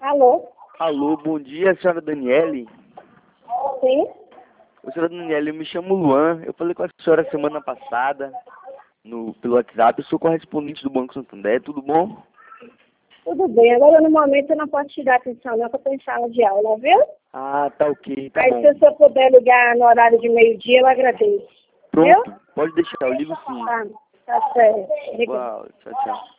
Alô? Alô, bom dia, senhora Daniele. Sim? Ô, senhora Daniele, eu me chamo Luan. Eu falei com a senhora semana passada pelo WhatsApp. Eu sou correspondente do Banco Santander, tudo bom? Tudo bem. Agora, no momento, eu não posso te dar atenção, não, que eu estou em sala de aula, viu? Ah, tá ok, tá Aí, bom. se o senhor puder ligar no horário de meio-dia, eu agradeço. Pronto, Viu? pode deixar, eu ligo sim. Tá certo. Obrigada. Uau, tchau, tchau.